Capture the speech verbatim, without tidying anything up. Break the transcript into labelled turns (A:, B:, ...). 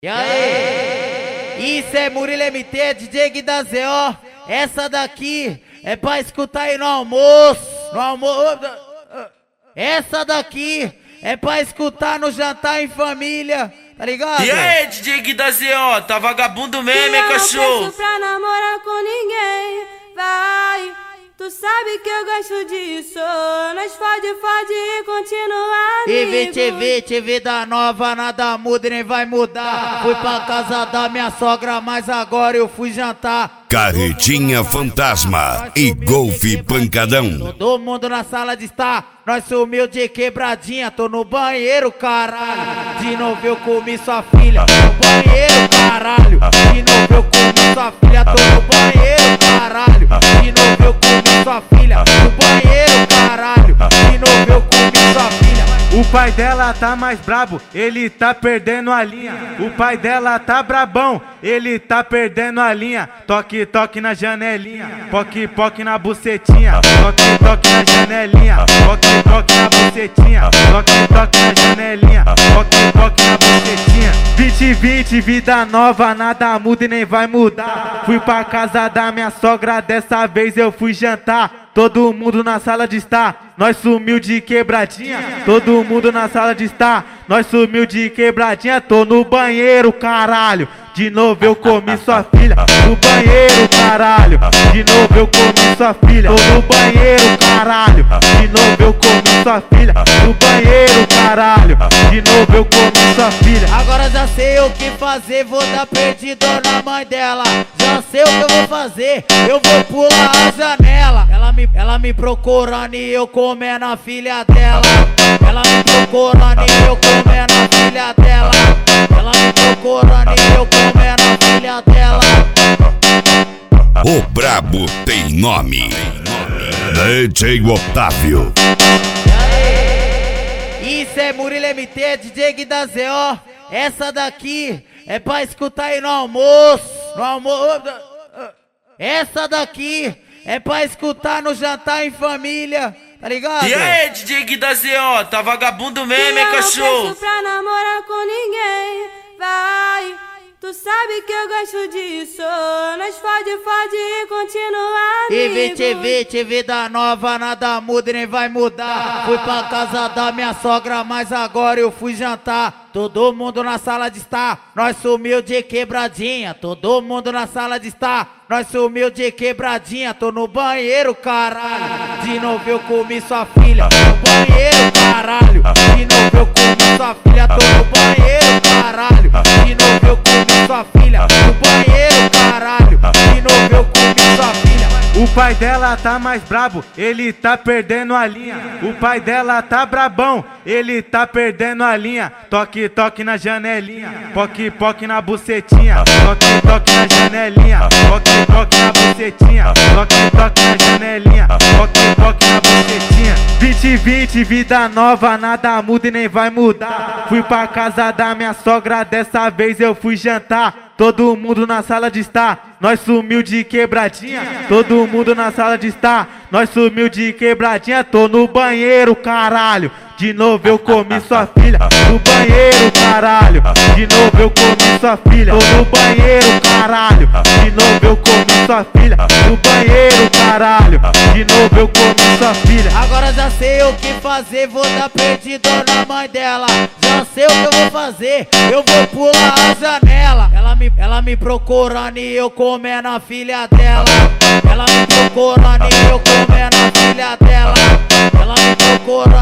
A: E aí? Isso é Murilo M T, D J Gui da Z O. Essa daqui é pra escutar aí no almoço. No almoço. Essa daqui é pra escutar no jantar em família. Tá ligado?
B: E aí, D J Gui da Z O, tá vagabundo mesmo, hein, cachorro?
C: Eu não peço pra namorar com ninguém, vai. Tu sabe que eu gosto disso. Nós fode, fode e continua
A: T V,
C: amigo.
A: T V, T V da nova, nada muda e nem vai mudar. Fui pra casa da minha sogra, mas agora eu fui jantar.
D: Carretinha Fantasma e Golfe Pancadão.
A: Todo mundo na sala de estar, nós sumiu de quebradinha. Tô no banheiro, caralho. De novo eu comi sua filha. No banheiro, caralho. De novo eu comi sua filha. Tô no banheiro, caralho. De novo eu comi sua filha. No banheiro, caralho. De novo eu comi sua filha.
E: O pai dela tá mais brabo, ele tá perdendo a linha. O pai dela tá brabão, ele tá perdendo a linha. Toque, toque na janelinha, poque, poque na bucetinha. Toque, toque na janelinha, poque, poque na bucetinha. Toque, toque na janelinha, poque, poque na bucetinha. Vinte, vinte, vida nova, nada muda e nem vai mudar. Fui pra casa da minha sogra, dessa vez eu fui jantar. Todo mundo na sala de estar, nós sumiu de quebradinha. Todo mundo na sala de estar, nós sumiu de quebradinha. Tô no banheiro, caralho. De novo eu comi sua filha. No banheiro, caralho. De novo eu comi sua filha. Tô no banheiro, caralho. De novo eu comi sua filha. No banheiro, caralho. De novo eu comi sua filha.
A: Agora já sei o que fazer, vou dar perdido na mãe dela. Já sei o que eu vou fazer, eu vou pular a janela. Ela me, ela me procurando e eu comendo a filha dela. Ela me procurando e eu comendo a filha dela. Ela me procurando e eu comendo a filha dela.
D: O brabo tem nome. D J Otávio.
A: Isso é Murilo M T, D J Gui da Z O. Essa daqui é pra escutar aí no almoço. No almoço. Essa daqui é pra escutar no jantar em família. Tá ligado?
B: E aí, D J Gui da Z O, tá vagabundo mesmo, hein,
C: Eu não
B: cachorro?
C: peço pra namorar com ninguém, vai. Tu sabe que eu gosto disso. Nós fode, fode e continua
A: T V,
C: amigo.
A: T V, T V da nova, nada muda e nem vai mudar. Fui pra casa da minha sogra, mas agora eu fui jantar. Todo mundo na sala de estar, nós sumiu de quebradinha. Todo mundo na sala de estar, nós sumiu de quebradinha. Tô no banheiro, caralho. De novo eu comi sua filha. No banheiro, caralho. De novo eu comi sua filha. Tô no banheiro, caralho. De novo eu comi sua filha. No banheiro, caralho. De novo eu comi sua filha.
E: O pai dela tá mais brabo, ele tá perdendo a linha. O pai dela tá brabão, ele tá perdendo a linha. Toque, toque na janelinha, poque, poque na bucetinha. Toque, toque na janelinha, poque, poque na bucetinha. Toque, toque na janelinha, poque, poque na bucetinha. Vinte, vinte, vida nova, nada muda e nem vai mudar. Fui pra casa da minha sogra, dessa vez eu fui jantar. Todo mundo na sala de estar, nós sumiu de quebradinha. Todo mundo na sala de estar, nós sumiu de quebradinha. Tô no banheiro, caralho. De novo eu comi sua filha. No banheiro, caralho. De novo eu comi sua filha. Tô no banheiro, caralho. De novo eu comi sua filha. No banheiro, caralho. De novo eu comi sua filha.
A: Agora já sei o que fazer, vou dar perdido na mãe dela. Já sei o que eu vou fazer, eu vou pular a janela. Ela me, ela me procurando e eu comendo a filha dela. Ela me procurando e eu comendo a filha dela. Ela me procurando